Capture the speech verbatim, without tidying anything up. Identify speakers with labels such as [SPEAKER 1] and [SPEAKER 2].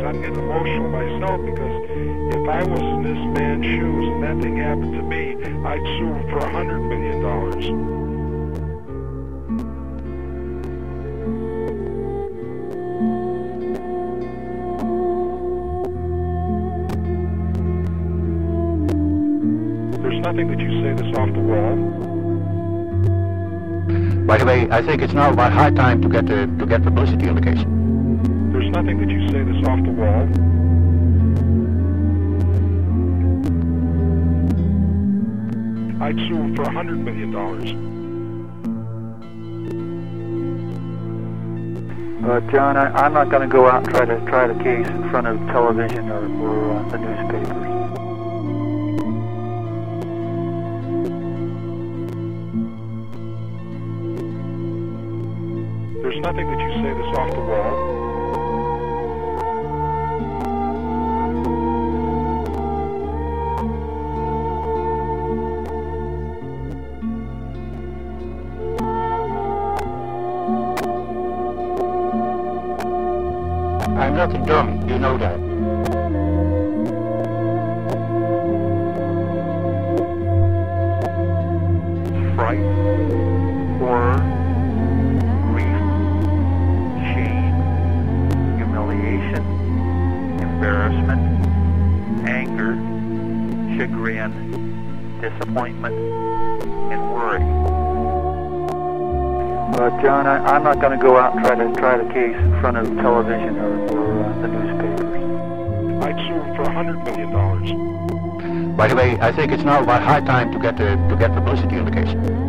[SPEAKER 1] I'm getting emotional myself because if I was in this man's shoes and that thing happened to me, I'd sue him for a hundred million dollars. There's nothing that you say that's off the wall.
[SPEAKER 2] By the way, I think it's now about high time to get uh, to get publicity on the case.
[SPEAKER 1] There's nothing that you say that's off the wall. I'd sue him for a hundred million dollars.
[SPEAKER 3] Uh, John, I, I'm not going to go out and try to try the case in front of television or, or uh, the newspapers.
[SPEAKER 1] There's nothing that you say that's off the wall.
[SPEAKER 2] I'm not dumb, you know that.
[SPEAKER 3] Fright, horror, grief, shame, humiliation, embarrassment, anger, chagrin, disappointment, and worry. Uh, John, I, I'm not going to go out and try to try the case in front of television or, or uh, the newspapers.
[SPEAKER 1] I'd sue him for a hundred million dollars.
[SPEAKER 2] By the way, I think it's now about high time to get uh, to get publicity on the case.